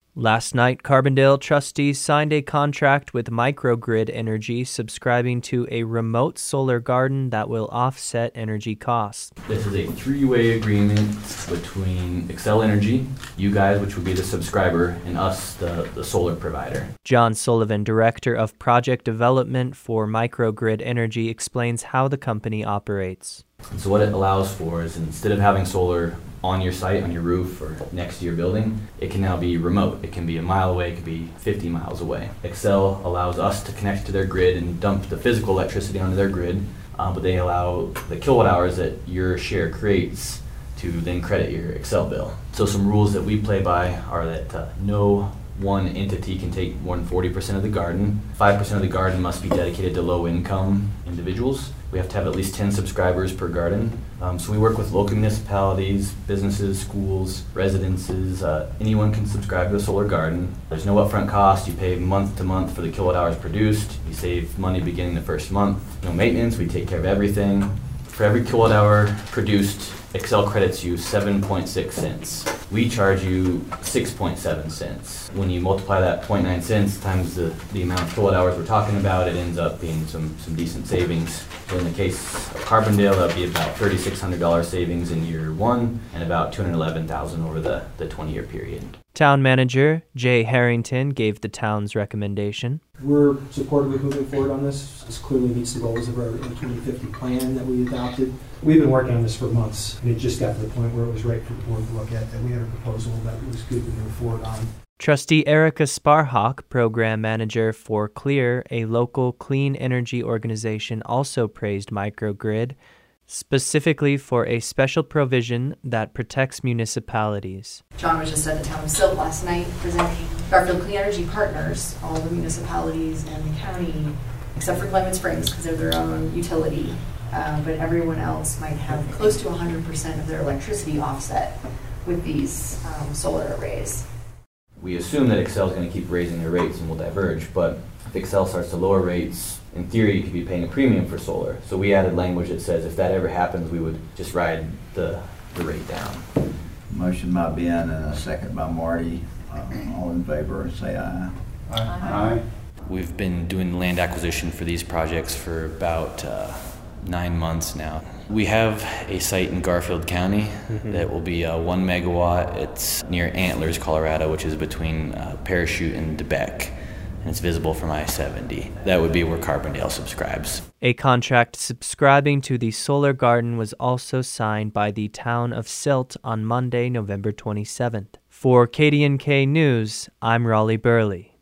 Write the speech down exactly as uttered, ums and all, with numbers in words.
Last night, Carbondale trustees signed a contract with Microgrid Energy, subscribing to a remote solar garden that will offset energy costs. This is a three-way agreement between Xcel Energy, you guys, which would be the subscriber, and us, the, the solar provider. John Sullivan, Director of Project Development for Microgrid Energy, explains how the company operates. So what it allows for is, instead of having solar on your site, on your roof, or next to your building, it can now be remote. It can be a mile away, it could be fifty miles away. Xcel allows us to connect to their grid and dump the physical electricity onto their grid, uh, but they allow the kilowatt hours that your share creates to then credit your Xcel bill. So some rules that we play by are that uh, no one entity can take more than forty percent of the garden. five percent of the garden must be dedicated to low-income individuals. We have to have at least ten subscribers per garden. Um, so we work with local municipalities, businesses, schools, residences. Uh, anyone can subscribe to a solar garden. There's no upfront cost. You pay month to month for the kilowatt hours produced. You save money beginning the first month. No maintenance. We take care of everything. For every kilowatt hour produced, Xcel credits you seven point six cents. We charge you six point seven cents. When you multiply that zero point nine cents times the, the amount of kilowatt hours we're talking about, it ends up being some, some decent savings. So in the case of Carbondale, that would be about three thousand six hundred dollars savings in year one and about two hundred eleven thousand dollars over the, the twenty-year period. Town Manager Jay Harrington gave the town's recommendation. We're supportive of moving forward on this. This clearly meets the goals of our twenty fifty plan that we adopted. We've been working on this for months, and it just got to the point where it was right for the board to look at, that we had a proposal that was good to move forward on. Trustee Erica Sparhawk, Program Manager for CLEAR, a local clean energy organization, also praised Microgrid, specifically for a special provision that protects municipalities. John was just at the town of Silt last night presenting Garfield Clean Energy Partners, all the municipalities and the county, except for Clement Springs because they're their own utility, uh, but everyone else might have close to one hundred percent of their electricity offset with these um, solar arrays. We assume that Xcel is going to keep raising their rates and will diverge, but if Xcel starts to lower rates, in theory you could be paying a premium for solar. So we added language that says if that ever happens, we would just ride the, the rate down. Motion by Ben and a second by Marty. Uh, all in favor, say aye. Aye. Aye. We've been doing land acquisition for these projects for about uh, nine months now. We have a site in Garfield County mm-hmm. that will be uh, one megawatt. It's near Antlers, Colorado, which is between uh, Parachute and DeBeck, and it's visible from I seventy. That would be where Carbondale subscribes. A contract subscribing to the solar garden was also signed by the town of Silt on Monday, November twenty-seventh. For K D N K News, I'm Raleigh Burley.